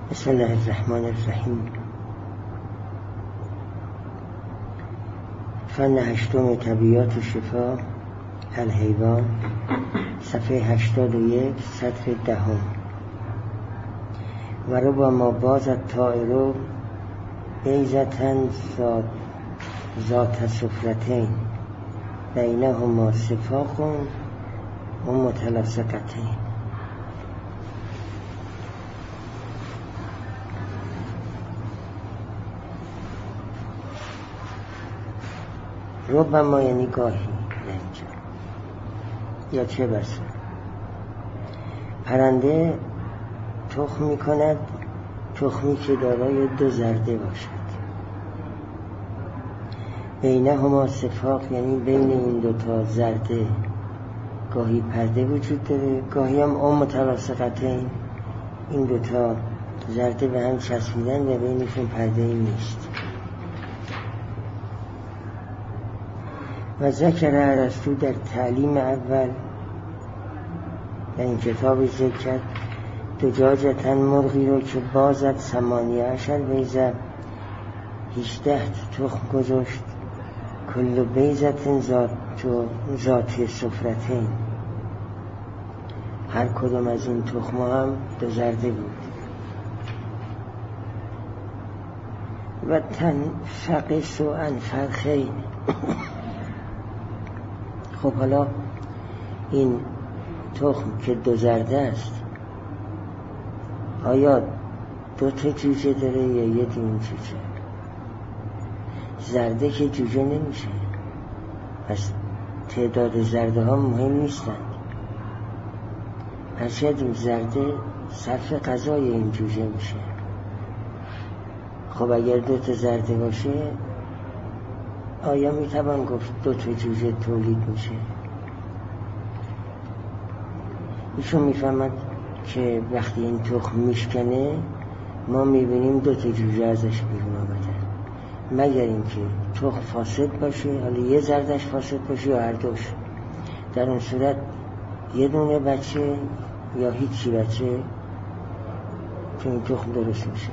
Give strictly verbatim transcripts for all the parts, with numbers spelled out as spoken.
بسم الله الرحمن الرحیم. فن هشتم طبیعات و شفا الحیوان، صفحه هشتاد و یک، سطر دهم. و ربما ما باز الطائر بیضة ذات صفرتین بینهما سفاق و متلاصقتین. ربما یعنی گاهی، یا چه بسا پرنده تخم می کند، تخمی که دارای دو زرده باشد. بینهما سفاق یعنی بین این دوتا زرده گاهی پرده وجود داره، گاهی هم ام متلاصقتین، این دوتا زرده به هم چسبیدن و بینشون پرده ای نیست. و ذکر ارسطو در تعلیم اول در این کتاب ذکر کرد دجاجتن، مرغی رو که بازد ثمانیه عشر بیضه، هجده تخم گذاشت، کل بیضة ذات ذات صفرتین، هر کدوم از این تخم هم دو زرده بود. و تنفقس عن فرخین. خب حالا این تخم که دو زرده است آیا دو تا جوجه داره یا یه دونه جوجه؟ زرده که جوجه نمیشه، پس تعداد زرده ها مهم نیستند. پس شاید این زرده صرف غذای این جوجه میشه. خب اگر دو تا زرده باشه آیا میتوان گفت دو تا جوجه تولید میشه؟ ایشون میفهمد که وقتی این تخم میشکنه ما میبینیم دو تا جوجه ازش بیرون آمدن، مگر اینکه تخم فاسد باشه، حالا یه زردش فاسد باشه یا هر دوش. در اون صورت یه دونه بچه یا هیچی بچه تو این تخم درست میشه.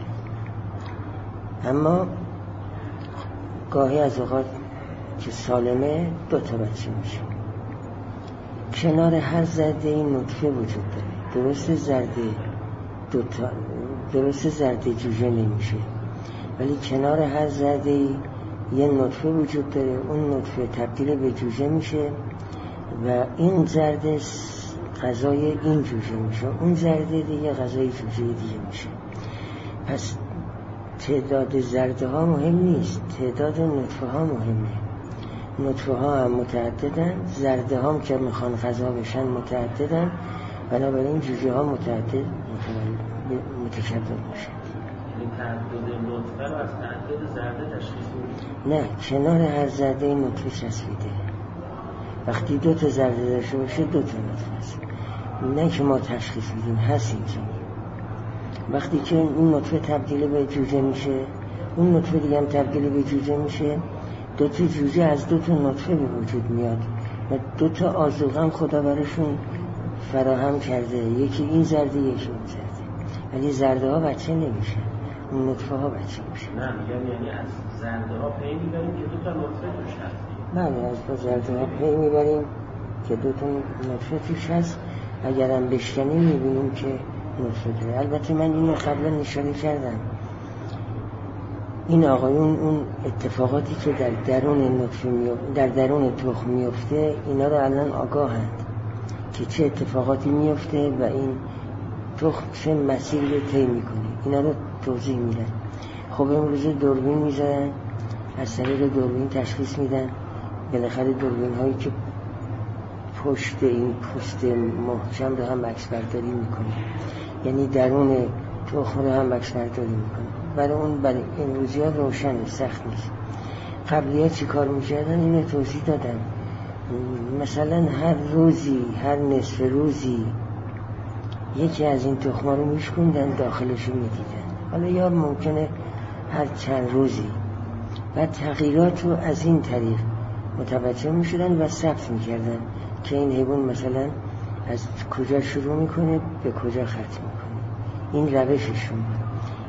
اما گاهی از اوقات که سالمه دو تا بچه میشه. کنار هر زرده این نطفه وجود داره. درست زرده دو تا درست زرده جوجه نمیشه، ولی کنار هر زرده یه نطفه وجود داره، اون نطفه تبدیل به جوجه میشه و این زرده غذای این جوجه میشه، اون زرده دیگه غذای جوجه دیگه میشه. پس تعداد زرده ها مهم نیست، تعداد نطفه ها مهمه. نطفه ها هم متعددن، زرده ها هم که میخوان غذا بشن متعددن، بنابراین جوجه ها متعدد متکبر باشن. این تعدد نطفه رو از تعدد زرده تشخیص میدید؟ نه، کنار هر زرده این نطفه چسبیده. وقتی دو تا زرده داشته باشه دو تا نطفه هست، نه که ما تشخیص میدیم، هست اینجا. وقتی که این نطفه تبدیل به جوجه میشه، اون نطفه دیگه هم تبدیل به جوجه میشه، دو تا جوجه از دو تا نطفه به وجود میاد و دو تا آذوقه هم خدا براشون فراهم کرده، یکی این زرده یکی اون زرده. ولی زرده ها بچه نمیشه، اون نطفه ها بچه میشه. نه میگم یعنی از زرده ها پی میبریم که دو تا نطفه توش هست. بله، از دو زرده ها پی میبریم که دو تا نطفه توش هست. اگرم بشکنیم میبینیم که نطفه داره. البته من اینو قبلا نشانه کردم، این آقایون اون اتفاقاتی که در درون نطفه میفته، در درون تخم میفته، اینا رو الان آگاهند که چه اتفاقاتی میفته و این تخم چه مسیری رو طی میکنه، اینا رو توضیح میدن. خب امروز دوربین میذارن، از طریق دوربین تشخیص میدن. بالاخره دوربین هایی که پشت این پوست محکم رو هم عکس برداری میکنه، یعنی درون تخم رو هم عکس برداری میکنه. برای اون برای امروزی ها روشن، سخت نیست. قبلی ها چی کار میکردن اینو توضیح دادن. مثلا هر روزی، هر نصف روزی یکی از این تخم رو میشکوندن، داخلش رو میدیدن. حالا یا ممکنه هر چند روزی. و تغییرات رو از این طریق متوجه میشدن و ثبت میکردن که این حیوان مثلا از کجا شروع میکنه به کجا ختم میکنه. این روششون بود.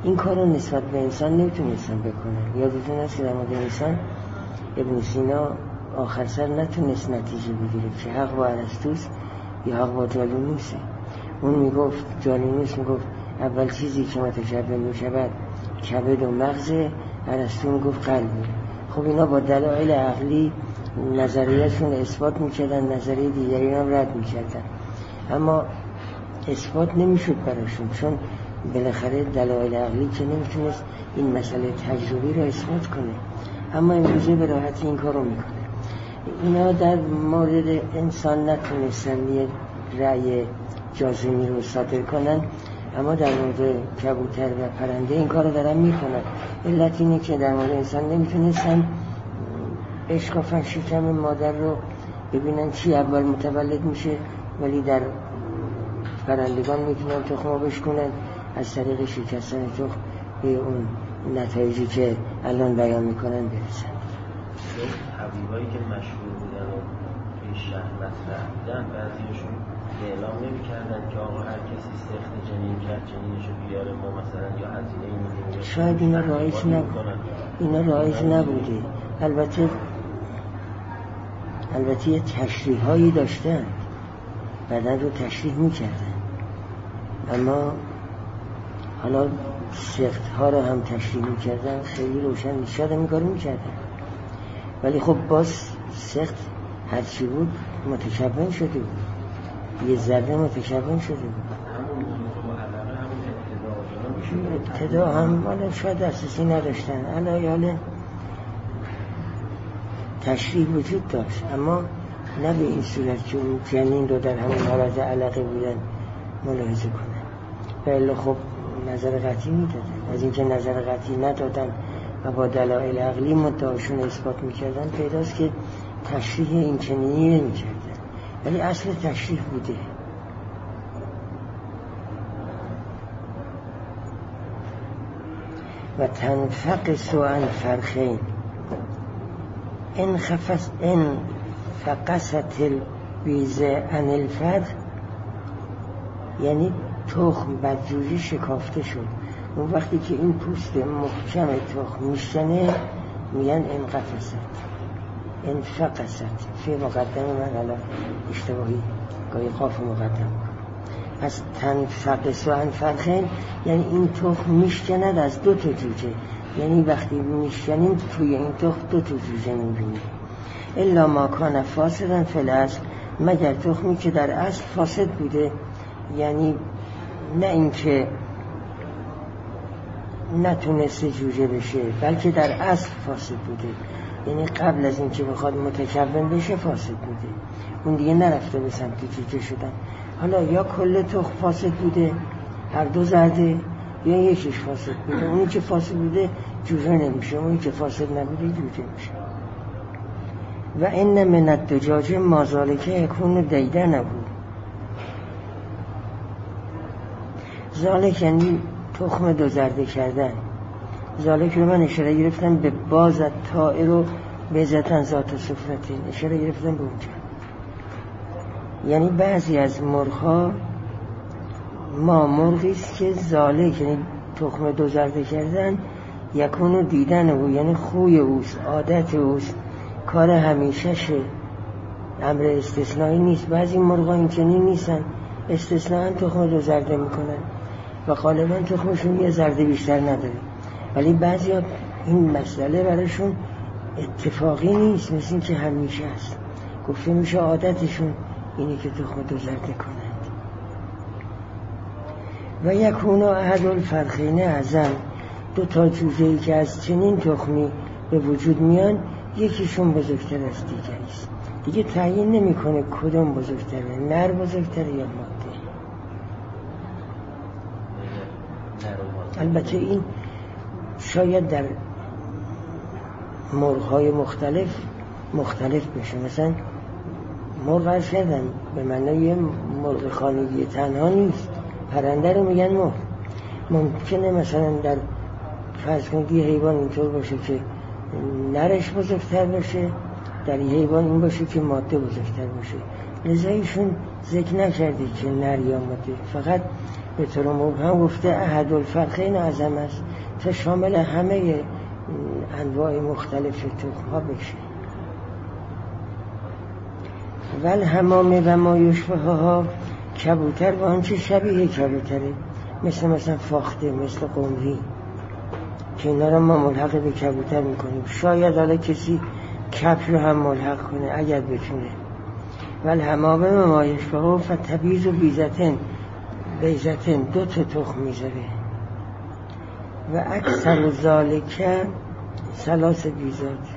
این کار رو نسبت به انسان نمیتونستن بکنن. یادتون هست که در مورد انسان ابن سینا آخر سر نتونست نتیجه بگیره که حق با ارسطوست یا حق با جالینوسه. اون میگفت، جالینوس میگفت اول چیزی که متشبه میشود کبد و مغز، ارسطو میگفت قلبه. خب اینا با دلایل عقلی نظریهشون اثبات میکردن، نظریه دیگری هم رد میکردن، اما اثبات نمیشد براشون، چون بالاخره دلایل عقلی که نمیتونست این مسئله تجربی رو اثبات کنه. اما امروزه به راحتی این کار رو میکنه. اینا در مورد انسان نتونستن یه رأی جازمی رو صادر کنن، اما در مورد کبوتر و پرنده این کار رو دارن میکنن. علت اینه که در مورد انسان نمیتونستن بشکافن شکم مادر رو ببینن چی اول متولد میشه، ولی در پرندگان میتونن تخم رو بشکنن، از طریق شکستن تخم به اون نتایجی که الان بیان میکنن برسن. حبیبایی که مشهور بودن و توی شهر مطرح بودن، بعضیشون اعلام نمی‌کردن که آقا هر کسی سخت جنین کرد جنینشو بیاره، ما مثلا یا هزینه میدیم. شاید اینا رایج نبود، اینا رایج نبوده. البته البته یه تشریح‌هایی داشتن، بدن رو تشریح می‌کردن، اما حالا سخت‌ها رو هم تشریح می‌کردن، خیلی روشن می‌شد این کارو می‌کردن. ولی خب باز سخت هرچی بود متشبه شده بود، یه ذره متشبه شده بود. ابتدا هم حالا شاید اساسی نداشتن، حالا تشریح وجود داشت، اما نه به این صورت که اون جنین رو در همون حالت علقه بودن ملاحظه کنن. بله خب نظر قطعی میدادن. از اینکه نظر قطعی ندادن و با دلایل عقلی مدعاشون اثبات میکردن، پیداست که تشریح این چنینی نمیکردن، ولی اصل تشریح بوده. و تنفقس عن فرخین ان خفص ان فقست الویزه عن الفرخ، یعنی تخم بدجوری شکافته شد. اون وقتی که این پوست محکم تخم میشنه میگن انقفصت، انفقست. فی مقدم من الان اشتباهی گاهی قاف مقدم. پس تنفقس عن فرخین یعنی این تخم میشکند از دو تا جوجه، یعنی وقتی میشکنیم توی این تخم دو تا جوجه میبینیم. الا ما کان فاسدن فی الاصل، مگر تخمی که در اصل فاسد بوده، یعنی نه اینکه نتونسته جوجه بشه، بلکه در اصل فاسد بوده، یعنی قبل از اینکه بخواد متکون بشه فاسد بوده، اون دیگه نرفته به سمت جوجه شدن. حالا یا کل تخم فاسد بوده، هر دو زرده، یا یکیش فاسد بوده. اونی که فاسد بوده جوجه نمیشه، اونی که فاسد نبوده جوجه میشه. و ان من الدجاج ما ذالک یکون دیده نبود. ذالک یعنی تخم دو زرده کردن. ذالک رو من اشاره گرفتم به باز طائر و بزتن ذات صفرتین، اشاره گرفتم به اونجا. یعنی بعضی از مرغ‌ها ما مرغی است که ذالک یعنی تخم دو زرده کردن، یکونو دیدن او یعنی خوی اوست، عادت اوست، کار همیشهشه، امر استثنایی نیست. بعضی مرغ‌ها این چنین نیستن، استثناءً تخم دو زرده میکنن و غالبا تخمشون یه زرده بیشتر نداره، ولی بعضی ها این مسئله براشون اتفاقی نیست، مثل این که همیشه است. گفته میشه عادتشون اینی که تخم دو زرده کنند. و یکونا احد الفرخین اعظم، دو تا جوجه‌ای که از چنین تخمی به وجود میان یکیشون بزرگتر از دیگری است. دیگه تعیین نمیکنه کدوم بزرگتره، نر بزرگتره یا ماده. البته این شاید در مرغ‌های مختلف مختلف بشه. مثلا مرغ عرض کردن به معنای مرغ خانگی تنها نیست، پرنده رو میگن مرغ. ممکنه مثلا در فرض کنید یه حیوان اینطور باشه که نرش بزرگتر باشه، در یه حیوان این باشه که ماده بزرگتر باشه. لذا ایشون ذکر نکرده که نر یا ماده، فقط به طور مبهم گفته احد الفرقین اعظم است تا شامل همه انواع مختلف تخم ها بشه. ول حمامه و ما یشبه ها کبوتر و آنچه شبیه کبوتره، مثل مثلا فاخته، مثل قمری، که اینا رو ما ملحق به کبوتر میکنیم. شاید حالا کسی کبش رو هم ملحق کنه اگر بتونه. ول حمامه و ما یشبه ها فتبیز و بیزتن بیزتن دو تا تخم میذاره و اکثر ذالکه ثلاث بیزات،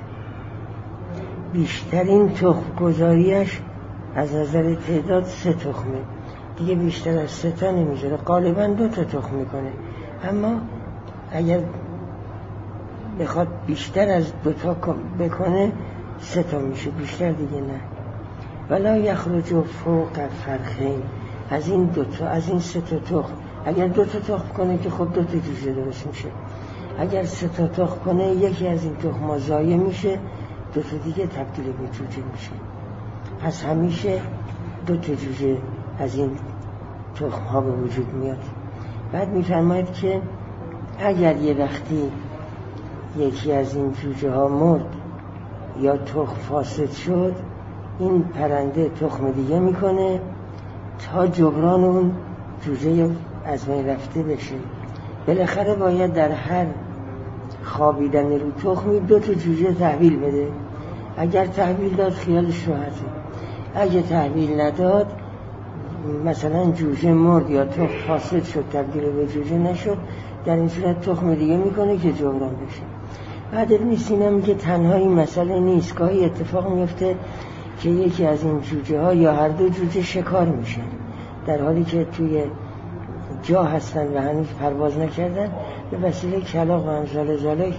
بیشترین تخم گذاریش از نظر تعداد سه تخمه، دیگه بیشتر از سه تا نمیذاره، غالبا دو تا تخم میکنه، اما اگر بخواد بیشتر از دو تا بکنه سه تا میشه، بیشتر دیگه نه. ولا یخرج فوق فرخین، از این دو تا از این سه تا تخم اگر دو تا تخم کنه که خب دو تا جوجه درست میشه، اگر سه تا تخم کنه یکی از این تخم‌ها ضایع میشه، دو تا دیگه تبدیل به جوجه میشه. پس همیشه دو تا جوجه از این تخم‌ها به وجود میاد. بعد میفرماید که اگر یه وقتی یکی از این جوجه ها مرد یا تخم فاسد شد، این پرنده تخم دیگه میکنه تا جبران اون جوجه از بین رفته بشه. بالاخره باید در هر خوابیدن رو تخمی دو تا جوجه تحویل بده. اگر تحویل داد خیالش راحته، اگه تحویل نداد مثلا جوجه مرد یا تخم فاسد شد تبدیل به جوجه نشد، در این صورت تخم دیگه میکنه که جبران بشه. بعد ابن سینا میگه تنها این مسئله نیست، گاهی اتفاق میفته که یکی از این جوجه ها یا هر دو جوجه شکار میشن در حالی که توی جا هستن و هنوز پرواز نکردن، به وسیله کلاغ و امثال ذالک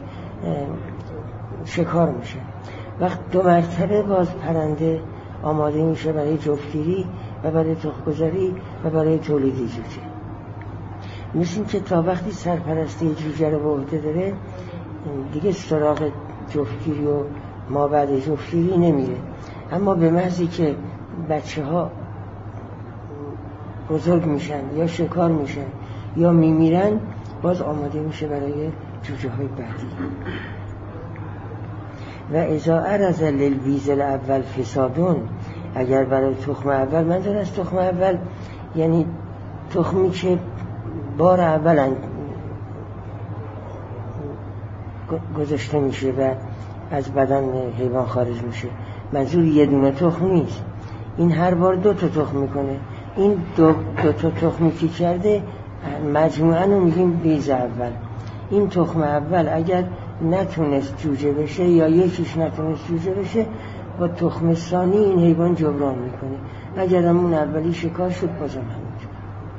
شکار میشن. وقت دو مرتبه باز پرنده آماده میشه برای جفتگیری و برای تخم‌گذاری و برای تولید جوجه. مثل که تا وقتی سرپرستی جوجه رو به عهده داره دیگه سراغ جفتگیری و ما بعد جفتگیری نمیره، اما به محضی که بچه ها بزرگ میشن یا شکار میشن یا میمیرن باز آماده میشه برای جوجه های بعدی. و اذا عرض للبیض الاول فسادون، اگر برای تخم اول، منظور از تخم اول یعنی تخمی که بار اول گذاشته میشه و از بدن حیوان خارج میشه، منظور یه دونه تخم نیست، این هر بار دو تا تخم میکنه. این دو, دو تا تخمی که کرده مجموعاً رو میگیم بیض اول. این تخم اول اگر نتونست جوجه بشه یا یکیش نتونست جوجه بشه، با تخم ثانی این حیوان جبران میکنه. اگر همون اولی شکار شد بازم همونجور.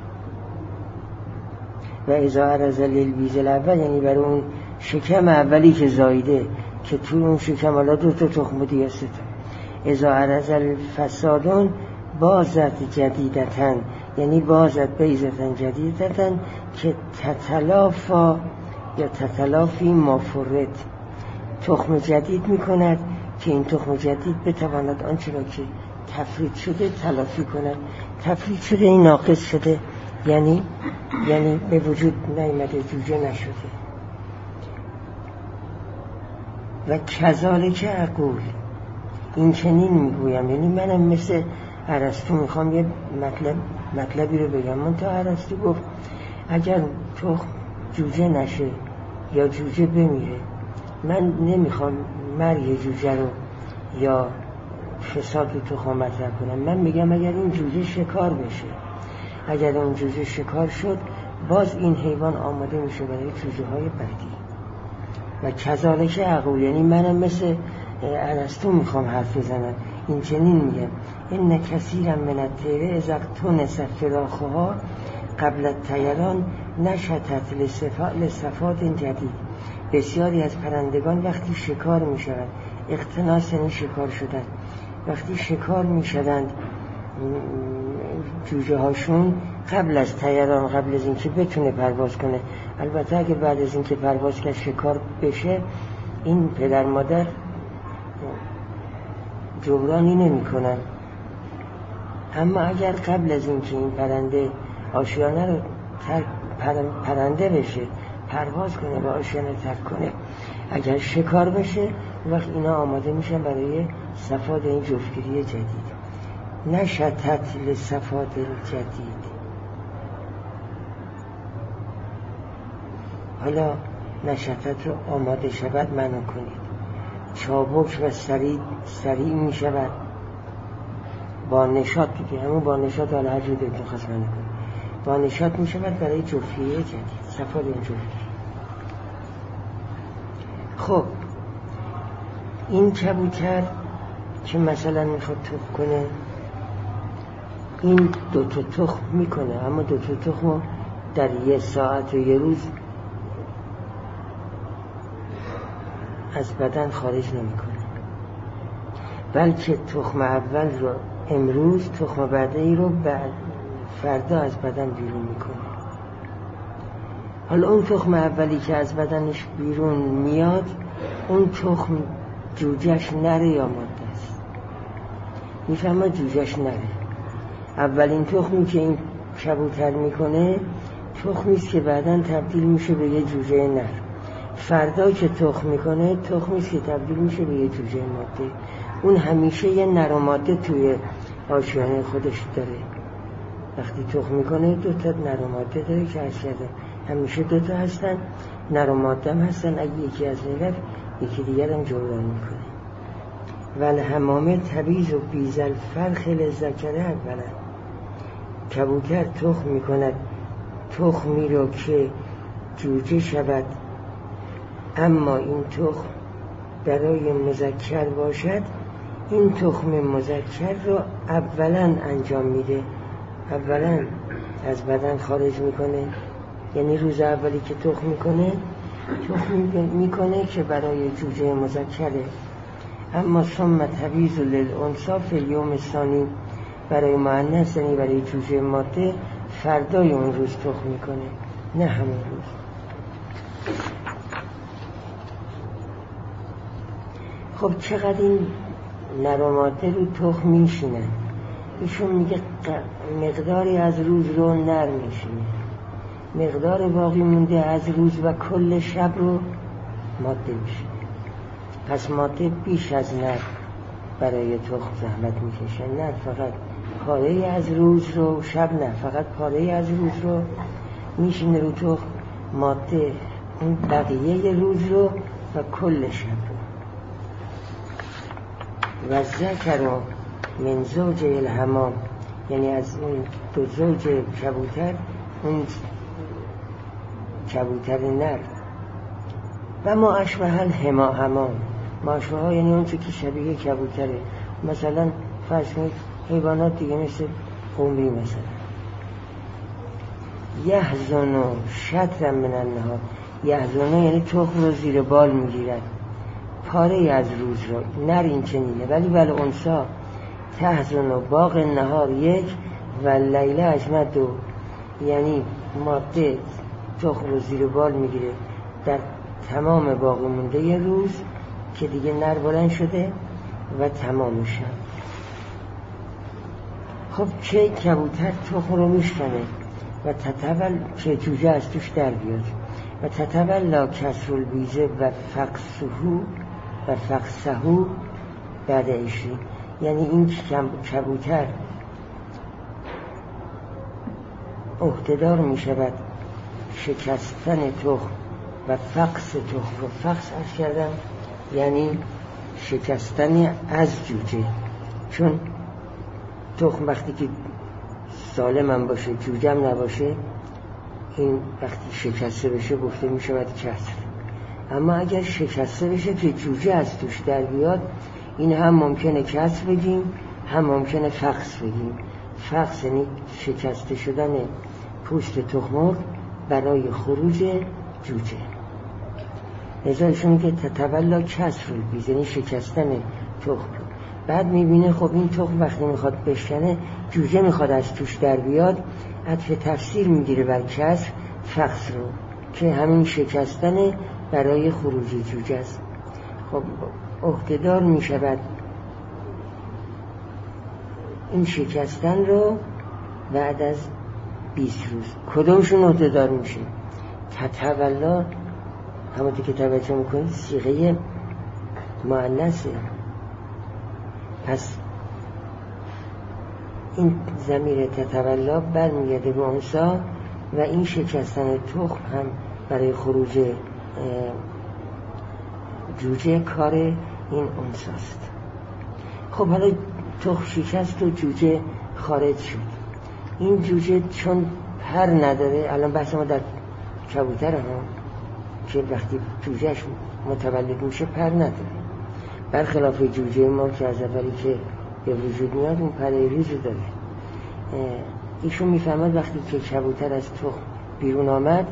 و اذا عرض للبیض الاول یعنی برای اون شکم اولی که زایده که تو اون شکم حالا دو تا تخم بوده یا سه تا، اذا عرض الفسادون بازت جدیدتن یعنی بازت بیزتن جدیدتن که تتلافا یا تتلافی مافورد، تخم جدید میکند که این تخم جدید بتواند آنچه را که تفرید شده تلافی کند. تفرید شده این ناقص شده یعنی یعنی به وجود نیامده، جوجه نشده. و کذالک اقول، این چنین میگویم، یعنی منم مثل ارسطو میخوام یه مطلب مطلبی رو بگم. من تا ارسطو گفت اگر تخم جوجه نشه یا جوجه بمیره، من نمیخوام مرگ جوجه رو یا فساد تخم مطرح کنم. من میگم اگر این جوجه شکار بشه، اگر اون جوجه شکار شد، باز این حیوان آماده میشه برای جوجه های بعدی. و کذالک اقول، یعنی منم مثل ارسطو میخوام حرف بزنم، این چنین میگم ان کثیرا من الطیر اذا اقتنص فراخها قبل الطیران نشطت لصفات جدید. بسیاری از پرندگان وقتی شکار میشوند، اقتناص یعنی شکار شدن، وقتی شکار میشوند جوجه هاشون قبل از طیران، قبل از اینکه بتونه پرواز کنه. البته اگه بعد از اینکه پرواز کرد شکار بشه، این پدر مادر جبرانی نمی کنن. اما اگر قبل از اینکه این پرنده آشیانه رو پرنده بشه، پرواز کنه و آشیانه ترک کنه. اگر شکار بشه وقت اینا آماده میشن برای صفاد این جفتگیری جدید. نشتت لصفاد الجدید. حالا نشتت رو آماده شود منو کنید. چابک و سریع سریع می شود با نشاط دیگه، همون با نشاط حالا هر جور دلتون خواست منو کنید، با نشاط می شود برای جفتگیری جدید، صفاد این جفتگیری. خب این کبوتر که مثلا میخواد تخم کنه، این دو تا تخم میکنه، اما دو تا تخم در یه ساعت و یه روز از بدن خارج نمیکنه، بلکه تخم اول رو امروز، تخم بعدی رو بعد فردا از بدن بیرون میکنه. حالا اون تخم اولی که از بدنش بیرون میاد، اون تخم جوجهش نره یا ماده است؟ میفهمه جوجهش نره. اولین تخمی که این کبوتر میکنه تخمیست که بعداً تبدیل میشه به یه جوجه نر. فردا که تخم میکنه تخمیست که تبدیل میشه به یه جوجه ماده. اون همیشه یه نر و ماده توی آشیانه خودش داره. وقتی تخم میکنه دو تا نر و ماده داره که از کرده همیشه دو تا هستن، نر و ماده هم هستن. اگه یکی از نرف یکی دیگر هم جولان میکنه. والحمامه تبیز و بیز الفرخ للذکر اولا. کبوتر تخم میکند تخمی رو که جوجه شود، اما این تخم برای مذکر باشد. این تخم مذکر رو اولا انجام میده، اولا از بدن خارج میکنه. یعنی روز اولی که تخم میکنه تخم میکنه که برای جوجه مذکره، اما ثم تبیض للانثی فی الیوم الثانی، برای مؤنث یعنی برای جوجه ماده فردای اون روز تخم میکنه، نه همون روز. خب چقدر این نر و ماده رو تخم میشینن؟ ایشون میگه مقداری از روز رو نر میشینه، مقدار باقی مونده از روز و کل شب رو ماده میشه. پس ماده بیش از نر برای تخم زحمت میکشه. نر فقط پاره از روز رو، شب نه، فقط پاره از روز رو میشینه رو تخم. ماده اون بقیه روز رو و کل شب رو. و ذکر من زوج الحمام، یعنی از اون دو زوج کبوتر اون کبوتر نر. و ما اشبه الحما حمام، ما اشبه ها یعنی اون چه که شبیه کبوتره. مثلا فرض کنید حیوانات دیگه مثل قمری مثلا یحزن و شطر من النهار. یحزن یعنی تخم رو زیر بال میگیرد، پاره از روز رو. نر این چنینه. ولی ول انسا تحزن و باق نهار یک و لیله اجمد دو، یعنی ماده تخم رو زیر بال میگیره در تمام باقی مونده ی روز که دیگه نر بلند شده و تمام شد. خب چه کبوتر تخم رو میشکنه و تتول که جوجه از توش در بیاد و تتولا کسر البیزه و فقسهو و فقسهو بعد عشرین. یعنی این کبوتر عهده‌دار می شود شکستن تخم و فقس تخم رو. فقس عرض کردم یعنی شکستن از جوجه، چون تخم وقتی که سالم هم باشه جوجه هم نباشه، این وقتی شکسته بشه گفته می شود کسر. اما اگر شکسته بشه که جوجه از توش در بیاد، این هم ممکنه کسر بگیم هم ممکنه فقس بگیم. فقس یعنی شکسته شدن پوست تخم برای خروج جوجه. لذا ایشون میگه تتولا کسر البیض، یعنی شکستن تخم. بعد میبینه خب این تخم وقتی میخواد بشکنه جوجه میخواد از توش در بیاد، عطف تفسیر میگیره بر کسر فقس رو که همین شکستن برای خروج جوجه است. خب عهده‌دار میشود این شکستن رو بعد از بیست روز. کدومشون عهده‌دار میشه؟ تتولا همونطور که توجه میکنید صیغه مؤنثه، پس این ضمیر تتولا برمیگرده به انثی و این شکستن تخم هم برای خروج جوجه کار این انثی است. خب حالا تخم شکست و جوجه خارج شد. این جوجه چون پر نداره، الان بحث ما در کبوتر ها که وقتی جوجهش متولد میشه پر نداره، برخلاف جوجه ما که از اولی که به وجود میاد اون پر ریزی داره. ایشون میفهمد وقتی که کبوتر از تخم بیرون آمد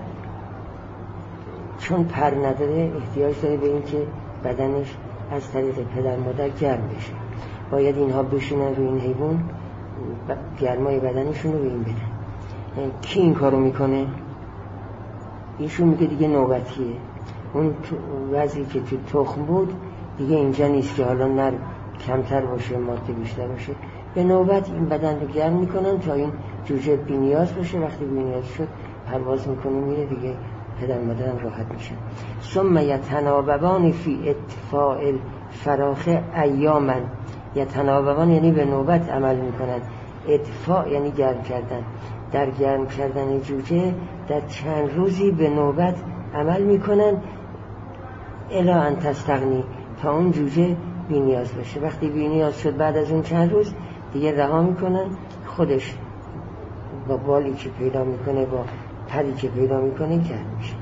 چون پر نداره احتیاج داره به این که بدنش از طریق پدر مادر گرم بشه، باید اینها بشینن روی این حیوان گرمای بدنشون رو به این بدن. کی این کارو میکنه؟ ایشون میگه دیگه نوبتیه، اون وضعی که تو تخم بود دیگه اینجا نیست که حالا نر کمتر باشه ماده بیشتر باشه، به نوبت این بدن رو گرم میکنن تا این جوجه بی‌نیاز باشه. وقتی بی‌نیاز شد پرواز میکنه میره دیگه، پدر مادرم راحت میشن. ثم یتناوبان فی اتفاء الفراخ ایاما، یتناوبان یعنی به نوبت عمل میکنن، اتفاع یعنی گرم کردن. در گرم کردن جوجه در چند روزی به نوبت عمل میکنن الی ان تستغنی، تا اون جوجه بی‌نیاز باشه. وقتی بی‌نیاز شد بعد از اون چند روز دیگه رها میکنن، خودش با بالی که پیدا میکنه با پری که پیدا میکنه گرم میشه.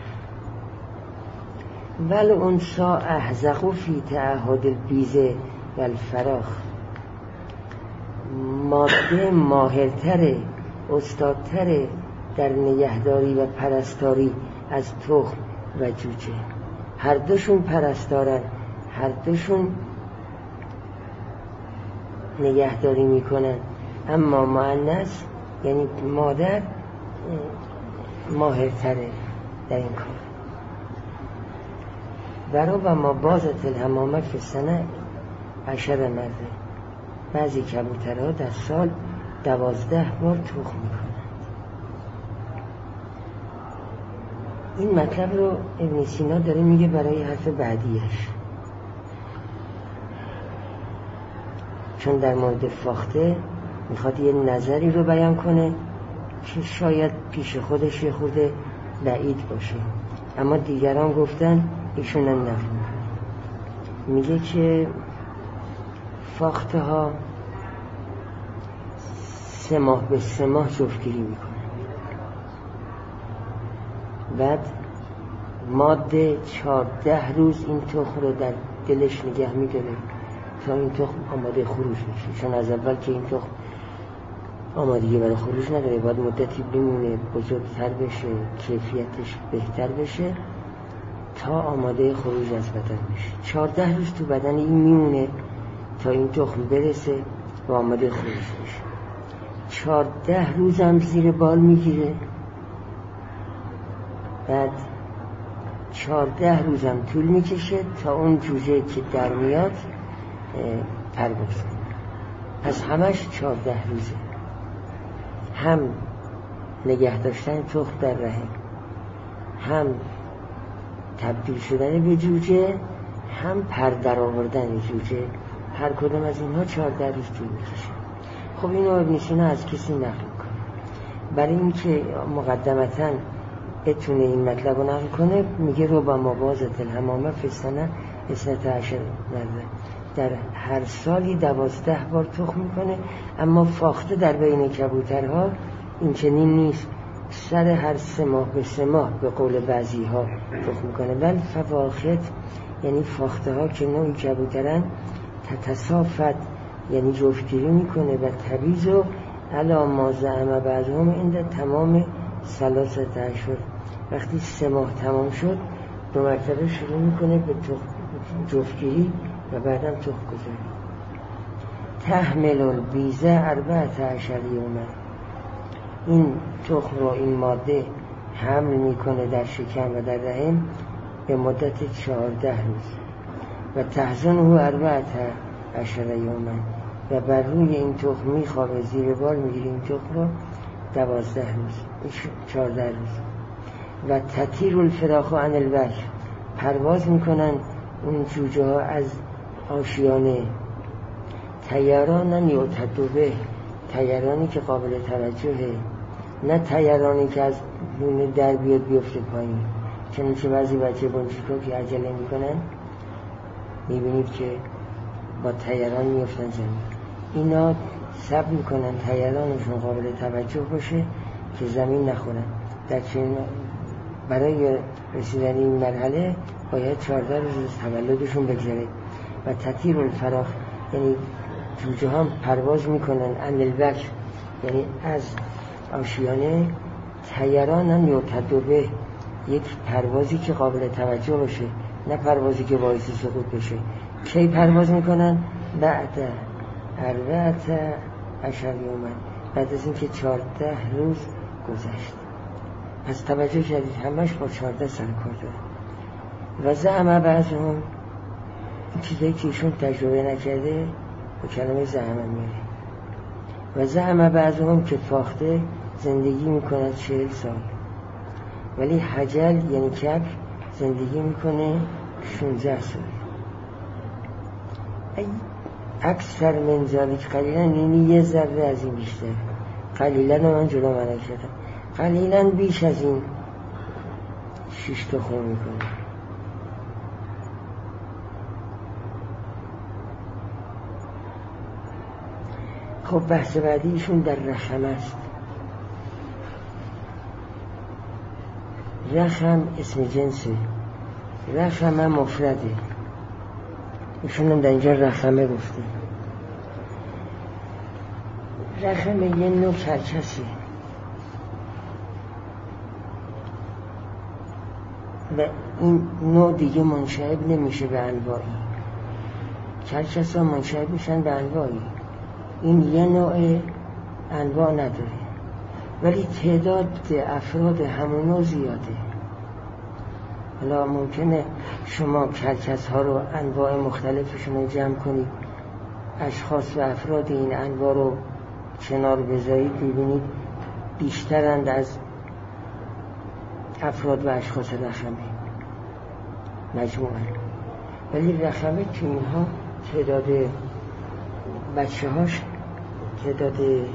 ول انثی احزق فی تعهد البیض و الفراخ، ماده ماهرتره استادتره در نگهداری و پرستاری از تخم و جوجه. هر دوشون پرستارن، هر دوشون نگهداری میکنن، اما مؤنث یعنی مادر ماهرتره در این کار. برای و ما بازت الحمامه فی السنه عشر مره، بعضی کبوترها در سال دوازده بار تخم میکنند. این مطلب رو ابن سینا داره میگه برای حرف بعدیش، چون در مورد فاخته میخواد یه نظری رو بیان کنه که شاید پیش خودش یه خورده بعید باشه، اما دیگران گفتن ایشون هم نفی میگه که فاخته ها سه ماه به سه ماه جفتگیری میکنن، بعد ماده چهارده روز این تخم رو در دلش نگه میداره تا این تخم آماده خروج بشه، چون از اول که این تخم آمادگی برای خروج نداره، باید مدتی بمونه بزرگتر بشه کیفیتش بهتر بشه تا آماده خروج از بدن بشه. چهارده روز تو بدن این میمونه تا این تخم برسه و آماده خروج بشه. چهارده روز هم زیر بال میگیره، بعد چهارده روز هم طول میکشه تا اون جوجه که در میاد پرواز کنه. پس همش چهارده روزه، هم نگه داشتن تخم در رحم، هم تبدیل شدن به جوجه، هم پر در آوردن جوجه. هر کدوم از اینها چهارده روز طول میکشه. خب اینو ابن سینا از کسی نقل کنه برای اینکه مقدمتاً بتونه این مطلب رو نقل کنه، میگه رو با مبازت الحمامه فی السنه اثنتا عشر مره، در هر سالی دوازده بار تخم میکنه. اما فاخته در بین کبوترها این چنین نیست، سر هر سه ماه به سه ماه به قول بعضی ها تخم میکنه. بل فواخت یعنی فاخته ها که نوعی کبوترن تتصافت یعنی جفتگیری میکنه و تبیز و علا ما زعم بعضهم عند تمام ثلاثت اشهر، وقتی سه ماه تمام شد دو مرتبه شروع میکنه به جفتگیری و بعدم تخم گذاری. تحمل البیضه اربعة عشر یوما، این تخم رو این ماده حمل میکنه در شکم و در رحم به مدت چهارده روز و تحزنه اربعة عشر یوما، و بر روی این تخم میخوابه، زیر بال میگیره این تخم رو دوازده روز، چهارده روز. و تطیر الفراخ عن الوجه، پرواز میکنن اون جوجه ها از آشیانه. طیرانن یعتد به، طیرانی که قابل توجهه، نه طیرانی که از لونه در بیاد بیفته پایین. چنانچه بعضی بچه بنچیکا که عجله میکنن میبینید که با طیران میفتن زمین. اینا صبر میکنن طیرانشون قابل توجه باشه که زمین نخورن. در چنین برای رسیدن این مرحله باید چهارده روز از تولدشون بگذره. و تطیر الفراخ یعنی جوجه هم پرواز میکنن عن الوجه، یعنی از آشیانه. طیرانن یعتد به، یک پروازی که قابل توجه باشه، نه پروازی که باعث سقوط بشه. کی پرواز میکنن؟ بعد اربعت عشر یومن، بعد از اینکه چهارده روز گذشت. پس توجه شدید همش با چهارده سر کار داره. و زعم بعضهم، این چیزایی که ایشون تجربه نکرده با کلمه زعم میاره. و زعم بعضهم که فاخته زندگی میکند چهل سال، ولی حجل یعنی کبر زندگی میکنه شانزده سال. اکثر من ذالک قلیلا، یعنی یه ذره از این بیشتر. قلیلا من جلو منع کردم، قلیلا بیش از این شش تا خون میکنه. خب بحث بعدیشون در رخم است. رخم اسم جنسه، رخم مفرده، ایشون هم در اینجا رخمه گفته. رخم یه نوع کرکسه و این نوع دیگه منشعب نمیشه به انواعی. کرکس ها منشعب میشن به انواعی، این یه نوع انواع نداره، ولی تعداد افراد همون نوع زیاده. حالا ممکنه شما کرکس ها رو انواع مختلفشون رو جمع کنید، اشخاص و افراد این انواع رو کنار بذارید، ببینید بیشترند از افراد و اشخاص رخمه مجموعا. ولی رخمه که اینها تعداد بچه هاش تعداد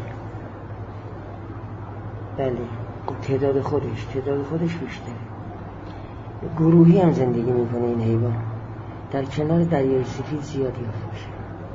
بله تعداد خودش تعداد خودش بیشتره. گروهی هم زندگی میکنه این حیوان، در کنار دریای سفید زیادی هست.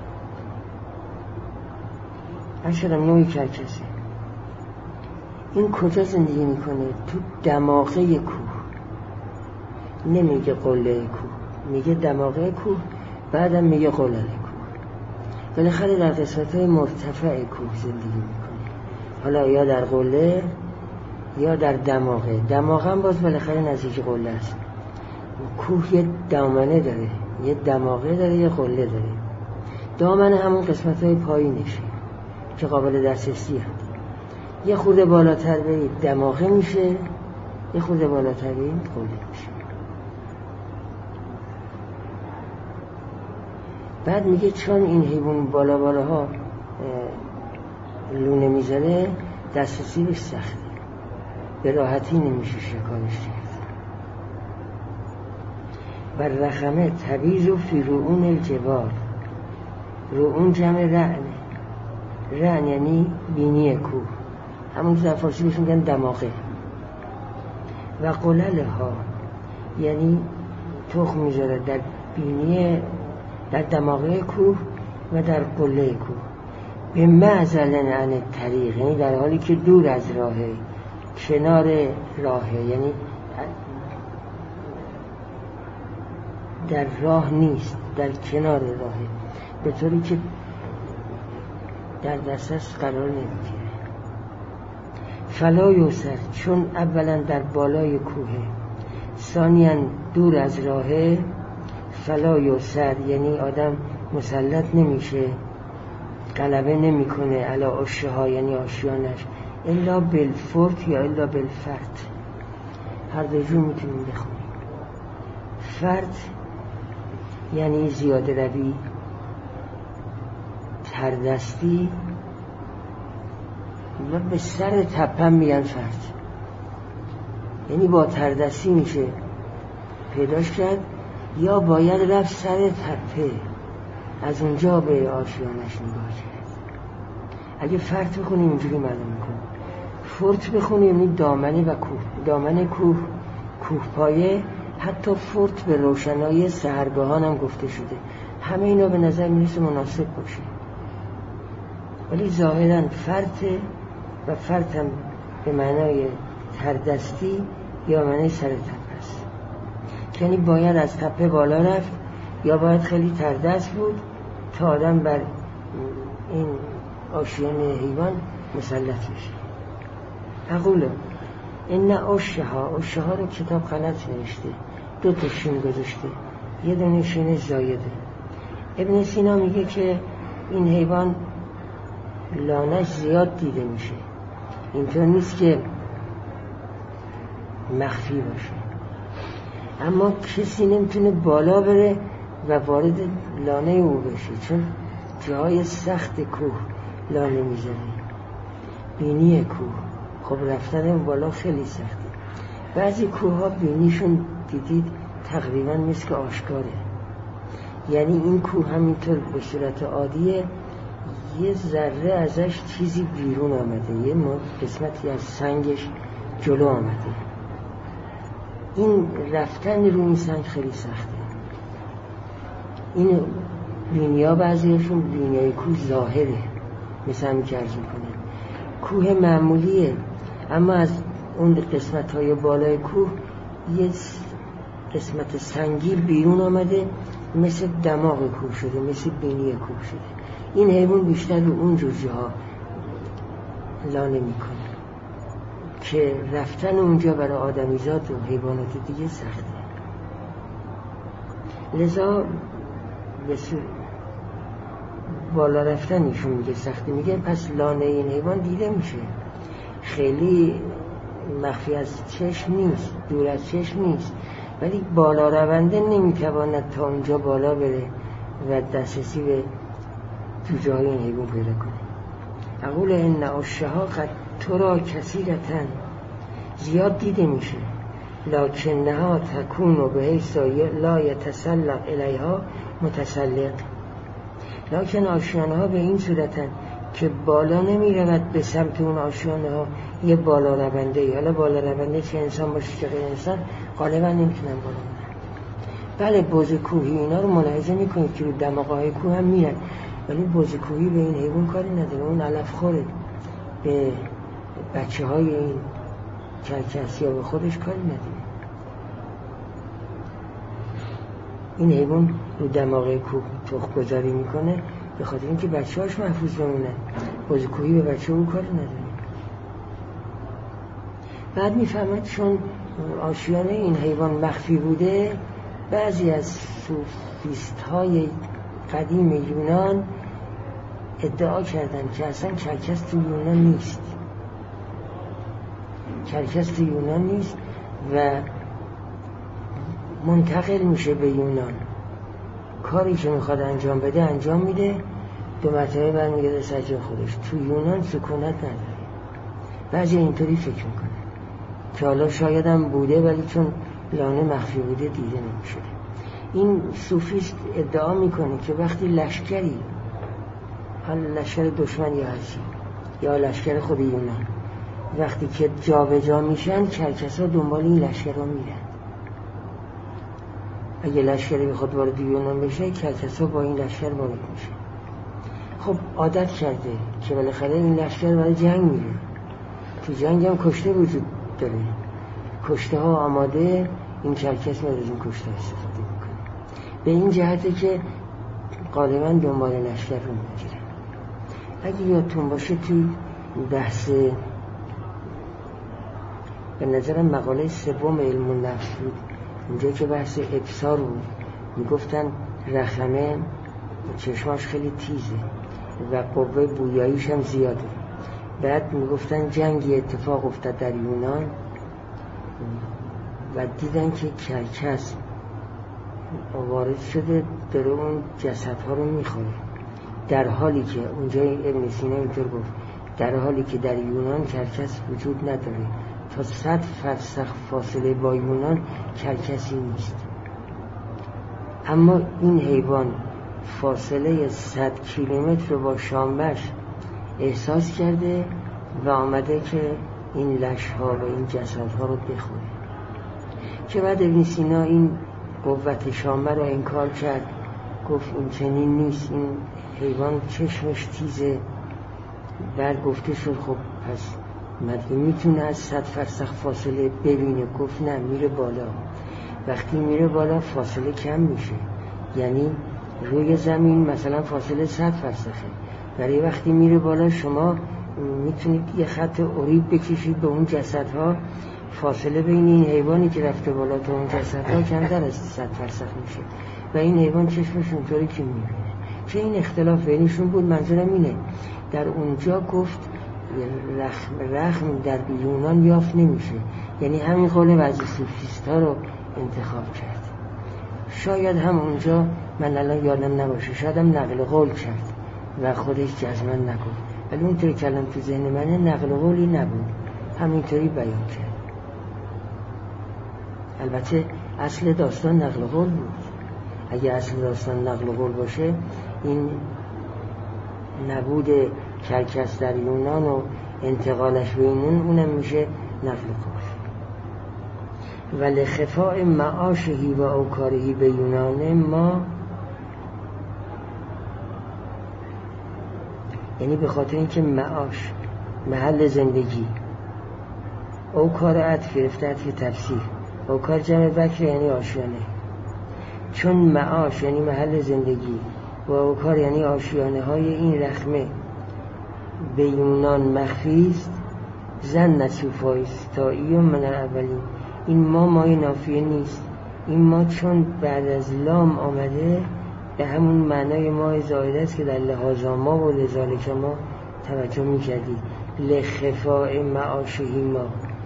اشرم نوعی کرکسه. این کجا زندگی میکنه؟ تو دماغه کوه. نمیگه قله کوه، میگه دماغه کوه، بعدم میگه قله کوه. بالاخره در قسمت‌های مرتفع کوه زندگی میکنه. حالا یا در قله یا در دماغه. دماغه هم باز بالاخره نزدیک قله است. کوه یه دامنه داره، یه دماغه داره، یه قله داره. دامنه همون قسمت‌های پایینشه که قابل دسترسی هست. یه خورده بالاتر برید دماغه میشه، یه خورده بالاتر برید قله میشه. بعد میگه چون این حیوان بالا بالاها لونه میزنه دسترسی بهش سخته، به راحتی نمیشه شکارش کرد. و رخمه تبیز و فی رؤون الجبال. رؤون جمع رعنه، رعن یعنی بینی کوه، همون که در فارسی بهش میگن دماغه. و قلل ها یعنی تخم میذاره در بینی، در دماغه کوه و در قله کوه. به معزل عن طریق، یعنی در حالی که دور از راهه، کنار راهه، یعنی در راه نیست، در کنار راهه، به طوری که در دسترس قرار نمیگیره. فلا یوسر، چون اولا در بالای کوهه، ثانیاً دور از راهه. فلا یوسر یعنی آدم مسلط نمیشه، غلبه نمیکنه علی عشها یعنی آشیانش، الا بالفرط یا الا بالفرط. هر دو جو میتونیم بخونیم. فرط یعنی زیاده روی، تردستی و به سر تپه میگن فرد، یعنی با تردستی میشه پیداش کرد یا باید رفت سر تپه از اونجا به آشیانش نگاه کرد. اگه فرد بخونیم اینجوری معلوم میکنه، فرت بخونیم یعنی دامنه و کوه، دامنه کوه، کوه پایه، حتی فرت به روشنایی سحرگاهان هم گفته شده. همه اینا به نظر میرسه مناسب باشه، ولی ظاهرا فرت و فرت هم به معنای تردستی یا معنای سر تپه است، یعنی باید از تپه بالا رفت یا باید خیلی تردست بود تا آدم بر این آشیان حیوان مسلط میشه. اقول این اشها، اشها رو کتاب غلط نوشته، دو تا شین گذاشته، یه دونه شین زایده. ابن سینا میگه که این حیوان لانش زیاد دیده میشه، اینطور نیست که مخفی باشه، اما کسی نمیتونه بالا بره و وارد لانه او بشه، چون جای سخت کوه لانه میزنه، بینی کوه، خب رفتن بالا خیلی سخته. بعضی کوه ها بینیشون دیدید تقریبا مثل آشکاره، یعنی این کوه همینطور به صورت عادیه یه ذره ازش چیزی بیرون آمده، یه قسمتی از سنگش جلو آمده. این رفتن رو این سنگ خیلی سخته. این بینیا بعضیشون بینیای کوه ظاهره، مثل همین که عرض میکنه کوه معمولیه، اما از اون قسمت های بالای کوه یه قسمت سنگی بیرون آمده، مثل دماغ کوه شده، مثل بینی کوه شده. این حیوان بیشتر رو اون جزیه ها لانه میکنه که رفتن اونجا برای آدمیزاد و حیوانات دیگه سخته. لذا بسیار بالا رفتن ایشون میگه سخته، میگه پس لانه این حیوان دیده میشه، خیلی مخفی از چشم نیست، دور از چشم نیست، ولی بالا رونده نمیتواند تا اونجا بالا بره و دسترسی به جوجه های این حیوان پیدا کنه. اقول این اشها قد ترا کثیرتن، زیاد دیده میشه، لکنها تکون و به حیث لا یتسلق الیها متسلق، لکن آشیانه ها به این صورتن که بالا نمی رود به سمت اون آشیانه ها یه بالا رونده، حالا بالا رونده چه انسان باشه چه غیر انسان غالبا نمیتونن بالا برن. بله بز کوهی اینا رو ملاحظه میکنید که رو دماغهای کوه هم میرن، ولی بز کوهی به این حیوان کاری نداره، اون علف خوره، به بچه های این کرکس یا به خودش کاری نداره. این حیوان رو دماغ کوه تخم گذاری میکنه به خاطر اینکه بچه هاش محفوظ بمونه، بز کوهی به بچه اون کاری نداره. بعد میفهمد چون آشیانه این حیوان مخفی بوده، بعضی از سوفیست های قدیم یونان ادعا کردن که اصلا کرکس تو یونان نیست، کرکس تو یونان نیست و منتقل میشه به یونان، کاری که میخواد انجام بده انجام میده، دو مرتبه برمیگرده سر جای خودش. تو یونان سکونت نداره. بعضی اینطوری فکر میکنه که حالا شاید هم بوده ولی چون لانه مخفی بوده دیده نمیشه. این صوفیست ادعا میکنه که وقتی لشکری، حالا لشکر دشمن یا هرچی یا لشکر خود یونان، وقتی که جا به جا میشن کرکس ها دنبال این لشکر ها میرن. اگه لشکری بخواد وارد یونان بشه کرکس ها با این لشکر وارد میشه. خب عادت کرده که بالاخره این لشکر برای جنگ میره، تو جنگ هم کشته وجود داره، کشته ها آماده، این کرکس میاد از این کشته استفاده میکنه. به این جهته که غالبا دنبال لشکر رو میگیرن. اگه یادتون باشه توی بحث به نظرم مقاله سوم علم النفس بود، اونجا که بحث ابصار بود، میگفتن رخمه چشماش خیلی تیزه و قوه بویاییش هم زیاده. بعد میگفتن جنگی اتفاق افتاد در یونان و دیدن که کرکس وارد شده داره اون جسدها رو میخوره، در حالی که اونجا ابن سینا اینطور گفت در حالی که در یونان کرکس وجود نداره. تا صد فرسخ فاصله با یونان کرکسی نیست، اما این حیوان فاصله صد کیلومتر رو با شامبش احساس کرده و آمده که این لش‌ها و این جسدها رو بخوره. که بعد ابن سینا این قوت شامبه رو انکار کرد، گفت این چنین نیست، این حیوان چشمش تیزه. بعد گفته شد خب پس مگه میتونه از صد فرسخ فاصله ببینه؟ گفت نه، میره بالا. وقتی میره بالا فاصله کم میشه، یعنی روی زمین مثلا فاصله صد فرسخه، برای وقتی میره بالا شما میتونید یه خط اریب بکشید به اون جسدها، فاصله بین این حیوانی که رفته بالا تا اون جسدها کمتر از صد فرسخ میشه و این حیوان چشمش اونطوری که میبینه. چه این اختلاف بینشون بود. منظورم اینه در اونجا گفت رخم, رخم در یونان یافت نمیشه، یعنی همین قول بعضی صوفیستا رو انتخاب کرد. شاید هم اونجا، من الان یادم نباشه، شاید هم نقل قول کرد و خودش جزمن نگفت، ولی اونطوری که الان تو ذهن منه نقل قولی نبود، همینطوری بیان کرد. البته اصل داستان نقل قول بود. اگه اصل داستان نقل قول باشه، این نبود کرکس در یونان و انتقالش به یونان اونم میشه نقل قول. ولی خفاء معاشهی و اوکارهی به یونان ما، یعنی به خاطر اینکه معاش محل زندگی، اوکار عطف گرفته عطف تفسیر، اوکار جمع بکر یعنی آشیانه، چون معاش یعنی محل زندگی و اوکار یعنی آشیانه های این رخمه به یونان مخفی است. زن نصوفایستایی و من اولین، این ما مای نافیه نیست، این ما چون بعد از لام آمده به همون معنای ما زائده است که در لحاظا ما و لذالک ما توجه میکردی. لخفاء معاشهی ما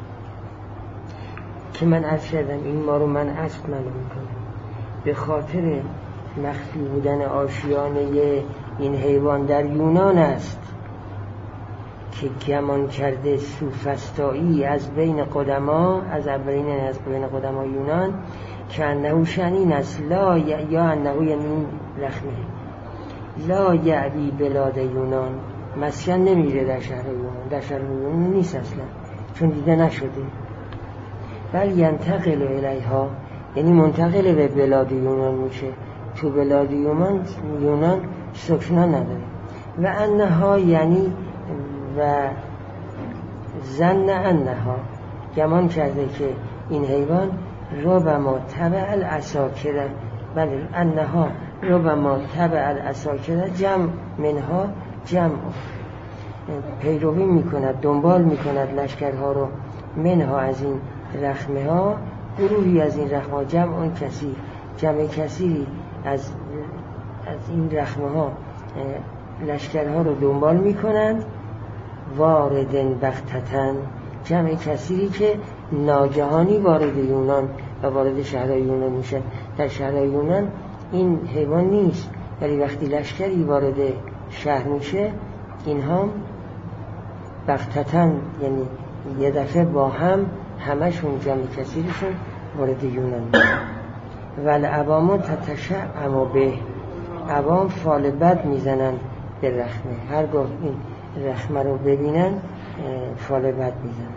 که من عرض کردم این ما رو من اصل معلوم میکنم، به خاطر مخفی بودن آشیانه این حیوان در یونان است که گمان کرده سوفسطایی از بین قدما، از اولین از بین قدما یونان، که انهو شنین است لا ی... یا انهو یعنی این رخمه لا یعبی بلاد یونان، مسکن نمیره در شهر یونان، در شهر یونان نیست اصلا چون دیده نشده، بل ینتقل الیها یعنی منتقل به بلاد یونان میشه، تو بلاد یونان یونان سکنا نداره. و انها یعنی و ظن انها گمان کرده که این حیوان ربما تبع الاساکره، بله انها ربما تبع الاساکره جمع منها جمع پیروی میکند، دنبال میکند لشکرها رو، منها از این رخمه ها، گروهی از این رخمه ها، جمع اون کثیر، جمع کثیری از از این رخمه ها لشکرها رو دنبال میکنند. واردن بختتن جمع کثیری که ناگهانی وارد یونان و وارد شهرهای یونان میشن. در شهرهای یونان این حیوان نیست، ولی وقتی لشکری وارد شهر میشه اینها بختتن یعنی یه دفعه با هم همشون جمع کثیرشون وارد یونان میشن. ول عوامو تتشعم به، عوام فال بد میزنن به رخمه، هرگاه این رخمه رو ببینن فال بد میزنن.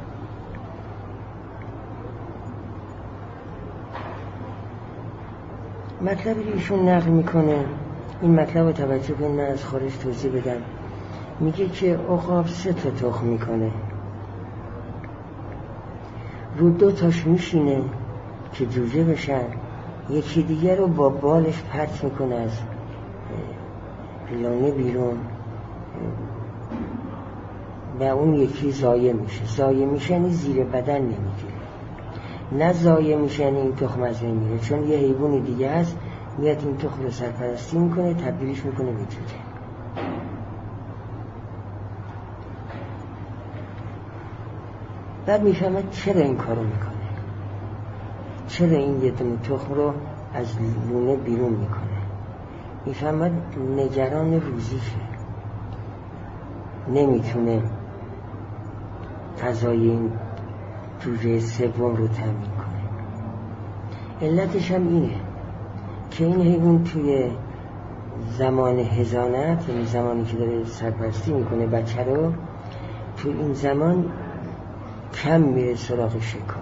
مطلبی رو ایشون نقل میکنه، این مطلب رو توجه کنید، من از خارج توضیح بدم. میگه که عقاب سه تا تخم میکنه، رو دو تاش میشینه که جوجه بشن، یکی دیگر رو با بالش پرت میکنه از لانه بیرون و اون یکی زایه میشه. زایه میشه یعنی زیر بدن نمیگیره، نه زایه میشه یعنی این تخم از بین میره، چون یه حیوان دیگه هست میاد این تخم رو سرپرستی میکنه، تبدیلش میکنه به جوجه. بعد میفهمد چرا این کارو میکنه، چرا این یه دونه تخم رو از لونه بیرون میکنه. میفهمد نگران روزیشه، نمیتونه غذای این جوجه سوم رو تامین کنه. علتش هم اینه که این حیوان توی زمان حضانت، یعنی زمانی که داره سرپرستی میکنه بچه رو، تو این زمان کم میره سراغ شکار،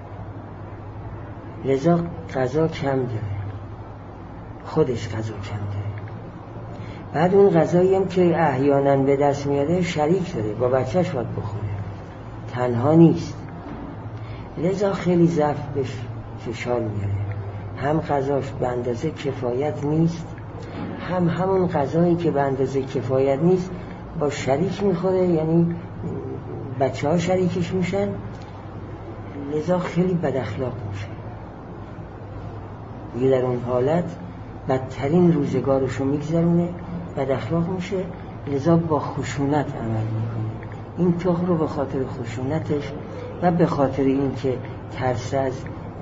لذا غذا کم داره، خودش غذا کم داره. بعد اون غذایی هم که احیانا به دست میاده شریک داره، با بچهش باید بخوره، تنها نیست. لذا خیلی ضعف بهش فشار میاره، هم غذاش به اندازه کفایت نیست، هم همون غذایی که به اندازه کفایت نیست با شریک میخوره، یعنی بچه ها شریکش میشن، لذا خیلی بد اخلاق میشه. یه در اون حالت بدترین روزگارشو میگذرونه، بد اخلاق میشه، لذا با خشونت عمل میکنه. این تخم رو به خاطر خشونتش و به خاطر این که ترس از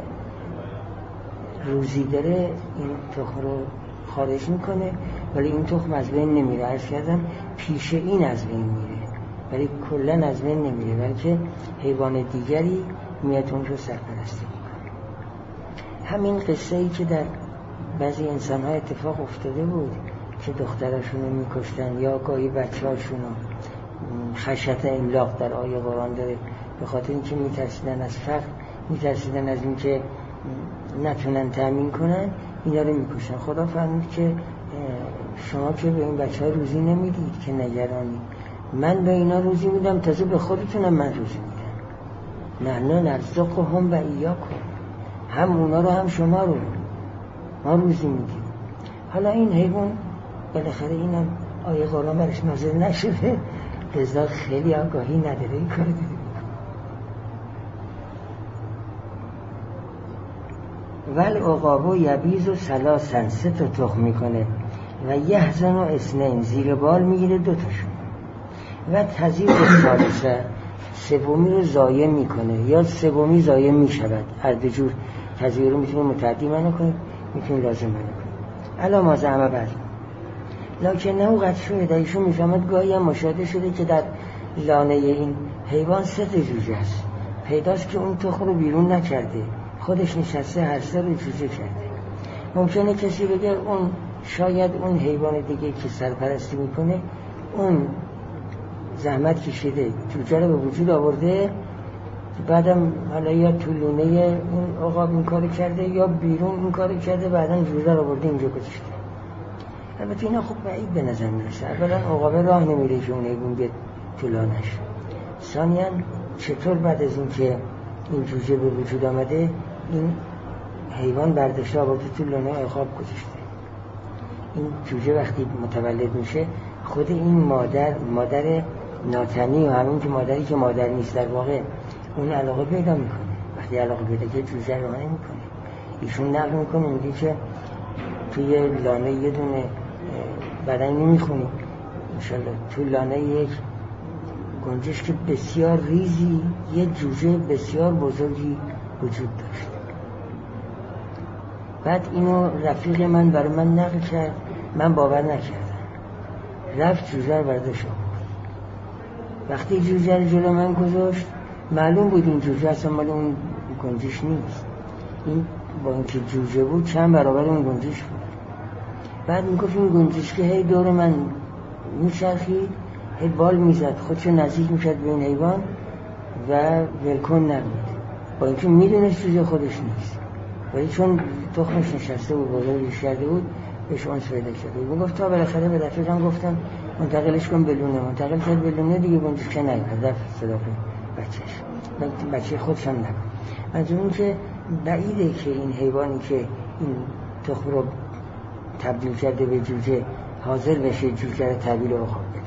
روزی داره این تخم رو خارج میکنه، ولی این تخم از بین نمیره. عرض کردم پیش این از بین میره، ولی کلن از بین نمیره، بلکه حیوان دیگری میاد اون رو سرپرستی میکنه. همین قصه ای که در بعضی انسان ها اتفاق افتاده بود که دخترشون رو میکشتن یا گاهی بچه هاشون رو، خشیت املاق در آیه قرآن داره، به خاطر اینکه میترسیدن از فقر، میترسیدن از اینکه نتونن تامین کنن، اینا رو میکشن. خدا فرمود که شما که به این بچه ها روزی نمیدید که نگرانی، من به اینا روزی میدم، تازه به خودتونم من روزی میدم. نحن نرزقهم و ایاکم، هم اونا رو هم شما رو ما روزی میدیم. حالا این حیوان بالاخره اینم آیه قرآن برش نازل نشده، لذا خیلی آگاهی نداره این کار دیده. ول عقابو یبیز و سلاسن، سه تا تخم میکنه، و یحزن و اسنین، زیر بال میگیره دوتاشون، و تزیق و ثالثه، سومی رو ضایع میکنه یا سومی ضایع میشود. هر دو جور تزیق رو میتونه متعدی منو کنه، میتونه لازم منو کنه. الا ما زعمه بر لکن نه قد شده، ایشون میفهمد گاهی هم مشاهده شده که در لانه این حیوان سه تا جوجه است، پیداست که اون تخم رو بیرون نکرده، خودش نشسته هر سه رو جوجه کرده. ممکنه کسی بگه اون شاید اون حیوان دیگه که سرپرستی میکنه اون زحمت کشیده جوجه رو به وجود آورده، بعدم حالا یا تو لونه اون عقاب این کارو کرده یا بیرون این کارو کرده، بعدم جوجه رو آورده اینجا گذاشته. البته اینا خوب بعید به نظر میرسه. اولا عقابه راه نمیره که اون حیوان بیاد تو لانش. ثانیاً چطور بعد از این که این جوجه به وجود آمده این حیوان برداشته آورده تو لانه عقاب گذاشته؟ این جوجه وقتی متولد میشه خود این مادر مادر ناتنی و همین که مادری که مادر نیست در واقع اون علاقه پیدا میکنه. وقتی علاقه پیدا که جوجه رو نمیکنه، ایشون نقل میکنه میگه که توی لانه یه دونه بدن نمیخونی انشالله، تو لانه یک گنجشک که بسیار ریزی یه جوجه بسیار بزرگی وجود داشت. بعد اینو رفیق من برای من نقل کرد، من باور نکردم، رفت جوجه رو برداشت آورد. وقتی جوجه رو جلو من گذاشت معلوم بود این جوجه اصلا مال اون گنجش نیست، این با اینکه جوجه بود چند برابر اون گنجش بود. بعد میگفت این گنجش که هی دور من میچرخید، هی بال میزد، خودشو نزدیک میکرد به این حیوان و ولکن نبود، با اینکه میدونست جوجه خودش نیست، ولی چون تخمش نشسته بود بزرگش کرده بود بهش اونس پیدا کرده بود. میگفت تا بالاخره به رفیقم گفتم منتقلش کن به لونه، منتقل کرد به لونه، دیگه گنجش که نیومد، رفت صدا بچهش، بچه خودش هم نکن. منظور این که بعیده که این حیوانی که این تخم رو تبدیل کرده به جوجه حاضر بشه جوجه رو تحویل عقاب بده.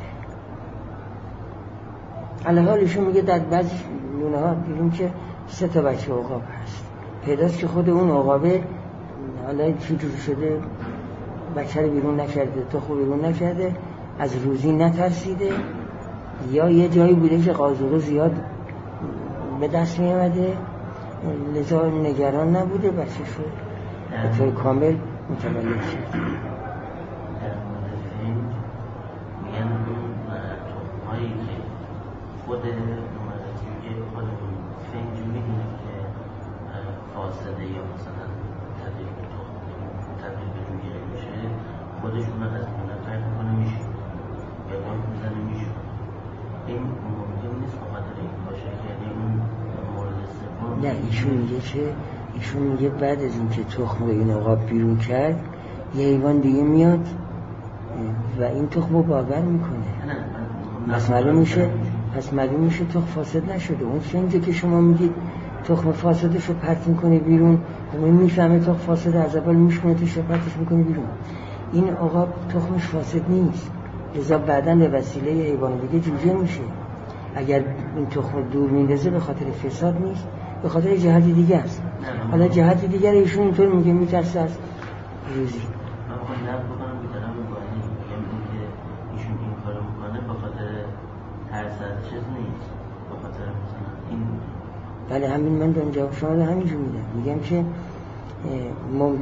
علاوه‌اشون میگه در بعضی لونه ها دیدیم که سه تا بچه عقاب هست، پیداست که خود اون عقابه حالا چجوری شده بچه رو بیرون نکرده، تخم بیرون نکرده، از روزی نترسیده، یا یه جایی بوده که قازوقه زیاد به دست می آمده لذا نگران نبوده، بچه شد به طور کامل متولد شد. در مورد این میگن اون هایی که خود جوجه خود فنجوری دونه که فاسده یا مثلا تبدیل به تخم تبدیل به جوجه میشه خودشون رو از منطقه میکنه میشه یا دام میزنه میشه. این ممکن نیست بخاطر این باشه که این مورد سوم نه ایشون میگه که ایشون میگه بعد از اینکه تخم رو این عقاب بیرون کرد یه حیوان دیگه میاد و این تخم رو باور میکنه. پس معلوم میشه پس معلوم میشه تخم فاسد نشده. اون فنجه که شما میگید تخم فاسدش رو پرت میکنه بیرون اون میفهمه تخم فاسد از اول میشونه توش پرتش میکنه بیرون. این عقاب تخمش فاسد نیست لذا بعداً به وسیله حیوان دیگه جوجه میشه. اگر این تخم دور میندازه به خاطر فساد نیست به خاطر جهت دیگه است. حالا جهت دیگر ایشون اینطور میگه میترسه از روزی. من خواهی نبود بکنم بیترم میگوانی میگم این که ایشون این کارو میکنه به خاطر ترس از چیز نیست به خاطر مثلا این. بله همین من دارم جواب شما رو همینجور میدم. میگم که مم...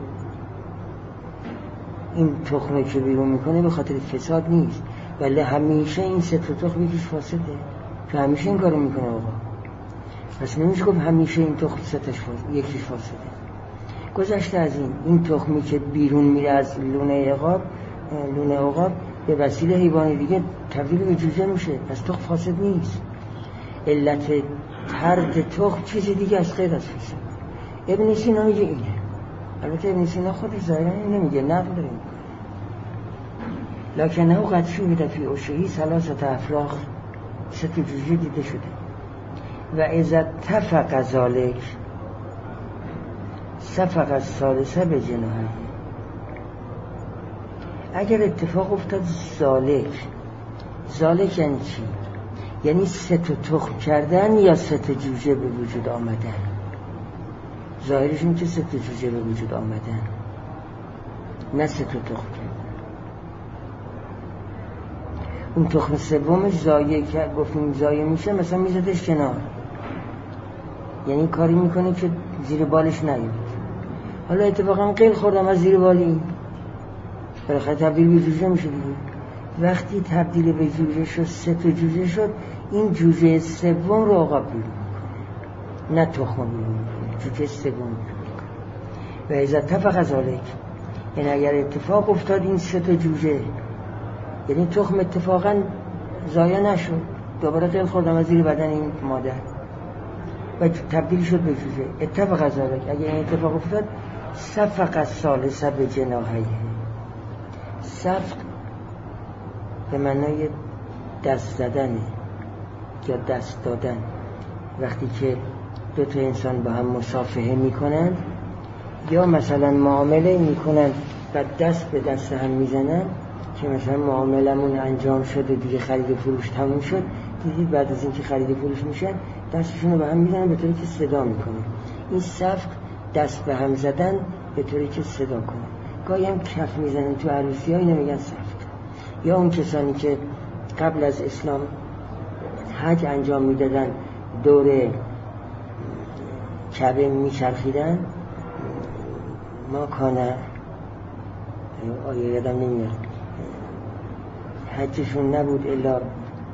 این تخمه که بیرون میکنه به خاطر فساد نیست ولی همیشه این سه تا تخم یکیش فاسده که همیشه این کارو میکنه آقا. پس نمیشه گفت همیشه این تخم سه تاش فاسده یکیش فاسده. گذشته از این این تخمی که بیرون میره از لونه عقاب لونه عقاب به وسیله حیوان دیگه تبدیل به جوجه میشه پس تخم فاسد نیست. علت طرد تخم چیز دیگه از غیر از فساد. ابن سینا میگه اینه. البته ابن سینا خودش ظاهرا نمیگه نقل داره لکنه قد شهد فی عشقه ثلاثه افراخ سه تا جوجه دیده شده و اذا اتفق ذلک صفق الثالثه به جناحه. اگر اتفاق افتاد ذالک ذالک یعنی چی؟ یعنی سه تا تخم کردن یا سه تا جوجه به وجود آمدن. ظاهرش این که سه تا جوجه به وجود آمدن نه سه تا تخم کردن. اون تخم سومش زایه کرد گفتیم زایه میشه مثلا میزدش کنار یعنی کاری میکنه که زیر بالش نیاد. حالا اتفاقا قیل خوردم از زیر بالی بالاخره تبدیل به جوجه میشه دیگه. وقتی تبدیل به جوجه شد سه تا جوجه شد این جوجه سوم رو آقا بیرون میکنه نه تخم بیرون میکنه جوجه سوم بیرون میکنه. و اذا اتفق ذلک یعنی اگر اتفاق افتاد این سه تا جوجه یعنی تخم اتفاقا ضایع نشد دوباره قیل خوردم از زیر بدن این مادر و تبدیل شد به جوجه اتفاق ذلک اگر این اتفاق افتاد صفق الثالثه به جناحه. صفق به معنای دست زدن یا دست دادن وقتی که دو تا انسان با هم مصافحه میکنند یا مثلا معامله میکنند و دست به دست هم میزنند که مثلا معاملمون انجام شد و دیگه خرید و فروش تموم شد دیدید بعد از اینکه خرید و فروش میشن دستشون رو به هم میزنن به طوری که صدا میکنه. این صفق دست به هم زدن به طوری که صدا کنه. گاهی هم کف میزنن تو عروسی ها اینو میگن صفق. یا اون کسانی که قبل از اسلام حج انجام میدادن دور کعبه میچرخیدن ما کانه آیه یادم نمیاد حجشون نبود الا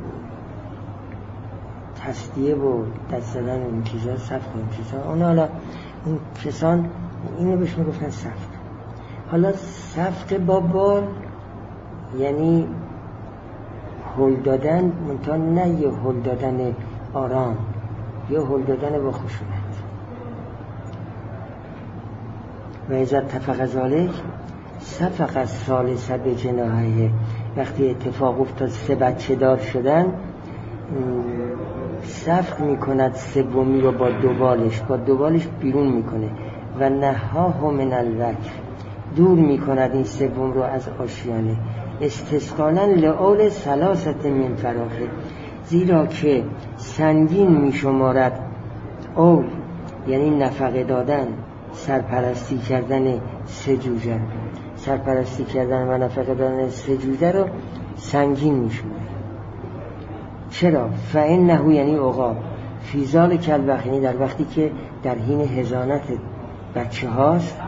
تصدیه و دست زدن اون چیزا صفق اون چیزا اون حالا اون کسان اینو بهش میگفتن صفق. حالا صفق با بال یعنی هل دادن منتها نه یه هل دادن آرام یه هل دادن با خشونت. و اذا اتفق ذلک صفق الثالثه به جناحه وقتی اتفاق افتاد سه بچه دار شدن صفق میکند سومی رو با دوبالش با دوبالش بیرون میکنه و نهاه من الوکر دور میکند این سوم رو از آشیانه استثقالا لعول ثلاثت من فراخه زیرا که سنگین میشمارد اول یعنی نفقه دادن سرپرستی کردن سه جوجه سرپرستی کردن و نفقه دادن سه جوجه رو سنگین میشمارد. چرا؟ فإنه یعنی عقاب فی ذلک الوقت یعنی در وقتی که در حین حضانت بچه هاست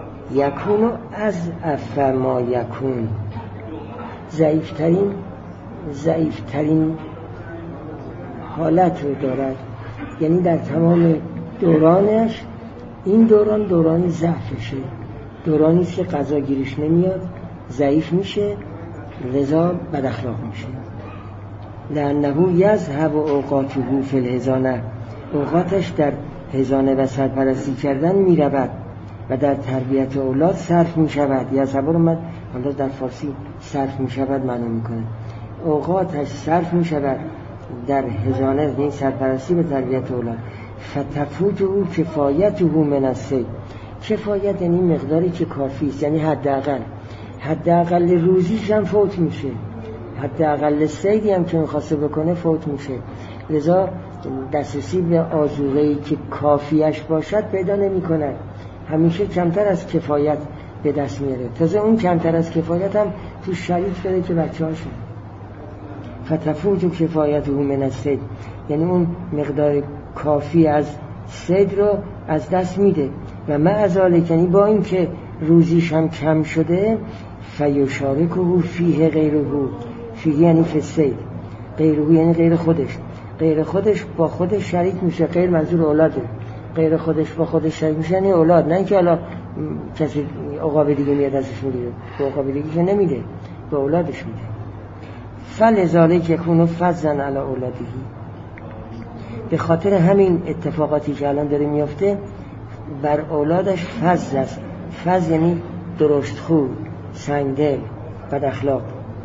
یکونو از افما یکون ضعیفترین ضعیفترین حالت رو دارد، یعنی در تمام دورانش این دوران دوران ضعفشه، دورانی است که غذا گیرش نمیاد، ضعیف میشه، لذا بد اخلاق میشه. لأنه یذهب اوقاته فی الحضانه، اوقاتش در حضانه و سرپرستی کردن میرود و در تربیت اولاد صرف میشود. یذهب رو من حالا در فارسی صرف میشود معنی میکنه، اوقاتش صرف میشود در حضانه، این سرپرستی و تربیت اولاد. فتفوت او کفایته من الصید، کفایت یعنی مقداری که کافی است، یعنی حداقل حداقل روزیش هم فوت میشه، حداقل صیدی هم که میخواسته بکنه فوت میشه. لذا دسترسی به آذوقه‌ای که کافیش باشد پیدا نمی‌کند، همیشه کمتر از کفایت به دست میاره. تازه اون کمتر از کفایت هم تو شریک داره که بچه‌هاشون. فتفوت کفایته من الصید، یعنی اون مقدار کافی از صید رو از دست میده. و مع ذلک، یعنی با اینکه روزیش هم کم شده، فیشارکه فیه غیره، فیه یعنی فی الصید، غیره یعنی غیر خودش، غیر خودش با خودش شریک میشه. غیر منظور اولاده، غیر خودش با خودش شریک میشه یعنی اولاد، نه اینکه حالا کسی عقاب دیگه میاد ازش میگیره، به عقاب دیگه که نمیده، به اولادش میده. فلذالک یکون فضلا علی اولادی، به خاطر همین اتفاقاتی که الان داره میفته بر اولادش فضل است. فضل یعنی درشتخو، سنگدل، بد اخلاق.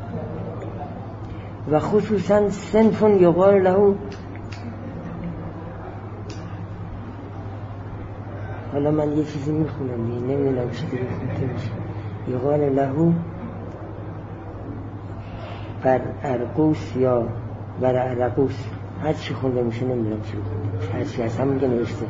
و خصوصا صنف یقال له، حالا من یه چیزی میخونم نمیدونم چی دیگه خونده میشه، یقال له بر ارقوس یا بر ارقوس، هر چی خونده میشه نمیدونم چی خونده، هر چی هست همون که نوشته.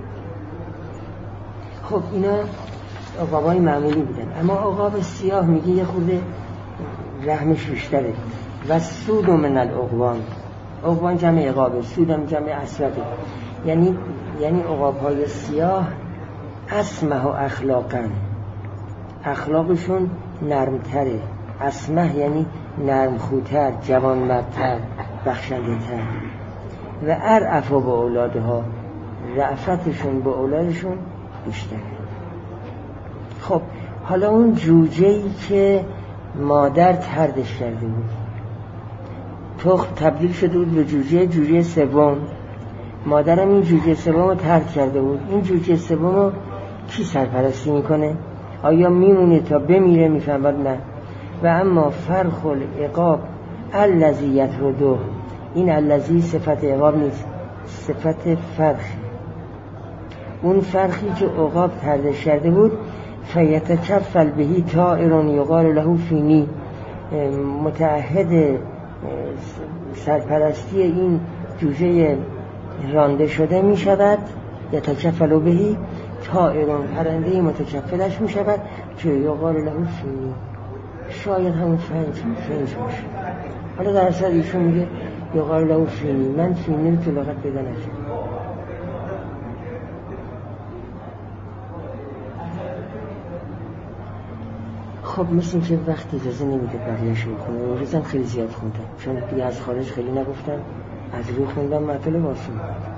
خب اینا عقابای معمولی بودن، اما عقاب سیاه میگه یه خورده رحمش بیشتره. و سود من العقبان، عقبان جمع عقابه، سودم جمع اسوده، یعنی یعنی عقاب‌های سیاه اسمه و اخلاقاً، اخلاقشون نرمتره. اسمه یعنی نرمخوتر، جوانمردتر، بخشنده‌تر. و ارعف به اولادها، رأفتشون به اولادشون بیشتره. خب حالا اون جوجه‌ای که مادر طردش کرده بود، تخم تبدیل شده بود به جوجه، جوجه سوم، مادرم این جوجه سوم رو طرد کرده بود. این جوجه سوم رو کی سرپرستی میکنه؟ آیا میمونه تا بمیره؟ میفهمد نه. و اما فرخ العقاب الذی یطرده، این الذی صفت عقاب نیست، صفت فرخ، اون فرخی که عقاب طردش کرده بود. فیتکفل بهی طائر یقال له فینی، متعهد سرپرستی این جوجه رانده شده می شود. یتکفل بهی طائر، پرنده متکفلش می شود که یقال له فینی، شاید همون فنج فنج باشه. حالا در اصل ایشون میگه یقال له فینی، من فینی رو طلاقت پیدا نشد. خب مثل که وقتی اجازه نمیده بقیه‌اش رو بخونه، اون روزم خیلی زیاد خوندم چون دیگه از خارج خیلی نگفتم، از رو خوندم مطلب واسه